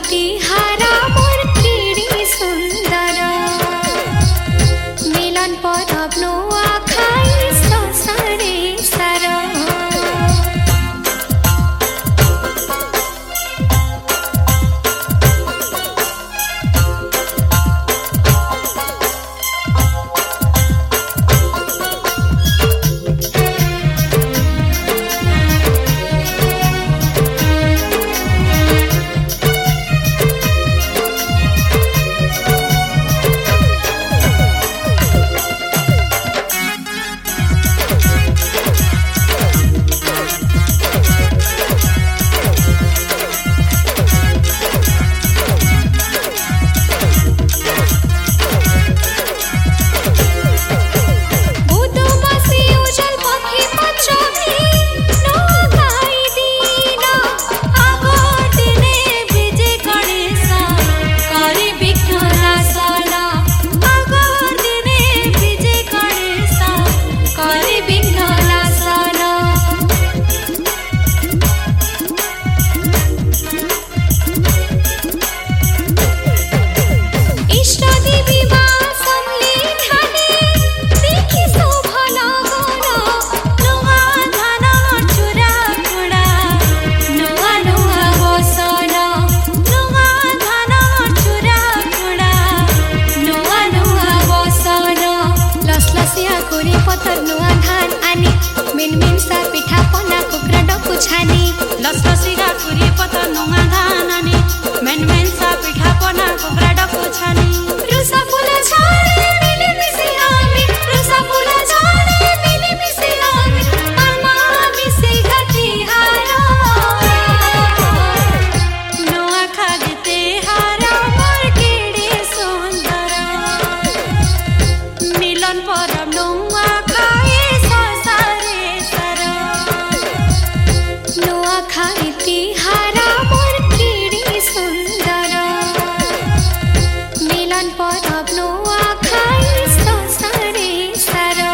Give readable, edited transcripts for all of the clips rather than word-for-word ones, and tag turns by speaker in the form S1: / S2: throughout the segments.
S1: तिहारा मोर केड़ी सुंदर मिलन परब नुआ खाई संसारे सारा
S2: लसलसिगा कुरी पतर नुंगा धानानी मेन मेन सा पिठा पना कुकरा डको छानी
S1: रुसा फुला झाड़े मिली मिसी आमी रुसा फुला झाड़े मिली मिसी आमी आमा मिसी गति हारा
S2: नुआ खागते हारा मोर केड़ी सुंदर मिलन परब नुआ खाए संसारे सारा
S1: नुआ खाई तिहारा मोर केड़ी सुंदर मिलन परब नुआ खाई संसारे सारा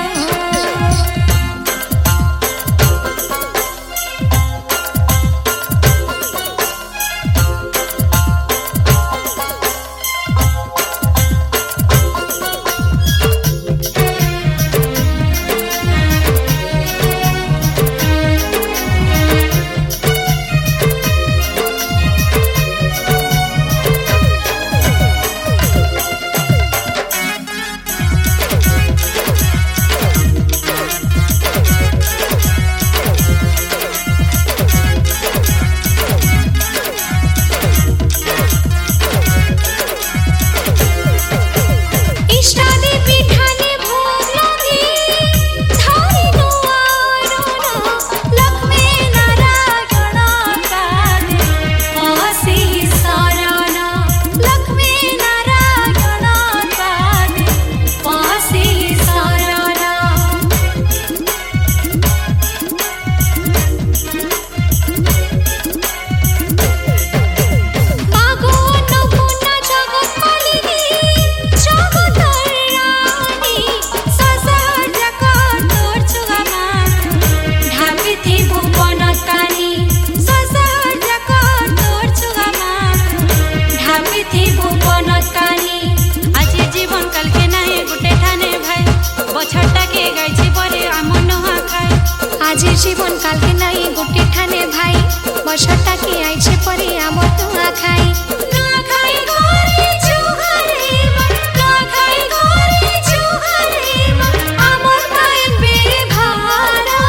S1: आज जीवन काल के नहीं गोटे ठाने भाई बछटा के आइछे परे आम तुआ खाई ना खाई घरे जुहरे ना खाई घरे जुहरे आमर खाई बे भारा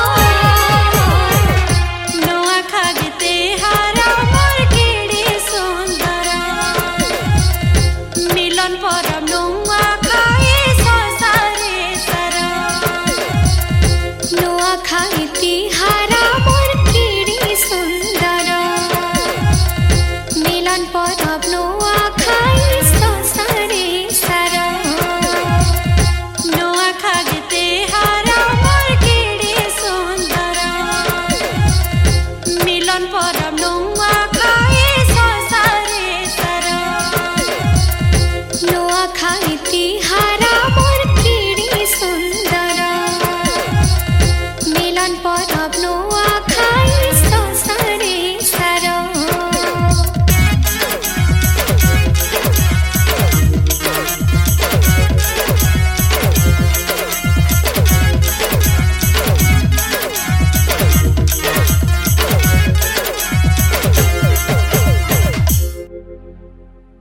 S2: नुआ खागते हारा मोर केड़ी सुंदर मिलन परब नुआ खाए संसारे सारा
S1: नुआ खाई तिहारा मोर केड़ी सुंदर मिलन परब नुआ खाई संसारे सारा
S2: नुआ खागते हारा मोर केड़ी सुंदर मिलन पर